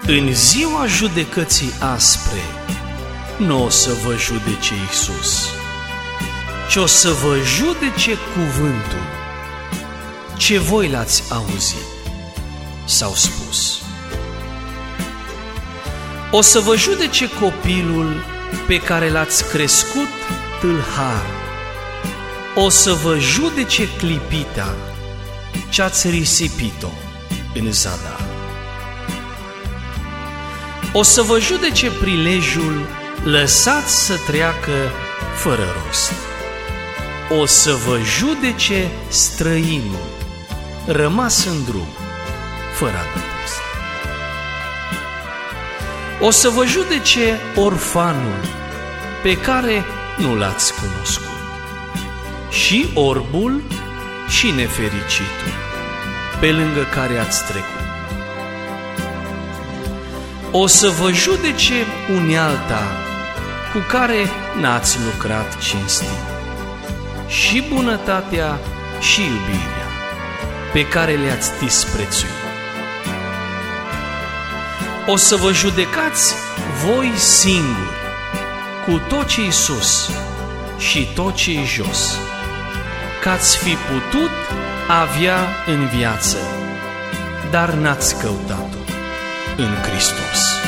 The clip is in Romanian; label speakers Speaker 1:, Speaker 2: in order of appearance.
Speaker 1: În ziua judecății aspre nu o să vă judece Iisus, ci o să vă judece cuvântul ce voi l-ați auzit sau spus. O să vă judece copilul pe care l-ați crescut tâlhar. O să vă judece clipita ce-ați risipit-o în zadar. O să vă judece prilejul lăsat să treacă fără rost. O să vă judece străinul rămas în drum fără adăpost. O să vă judece orfanul pe care nu l-ați cunoscut, și orbul și nefericitul pe lângă care ați trecut. O să vă judece unealta cu care n-ați lucrat cinstit, și bunătatea și iubirea pe care le-ați disprețuit. O să vă judecați voi singuri cu tot ce-i sus și tot ce-i jos, că ați fi putut avea în viață, dar n-ați căutat-o în Hristos.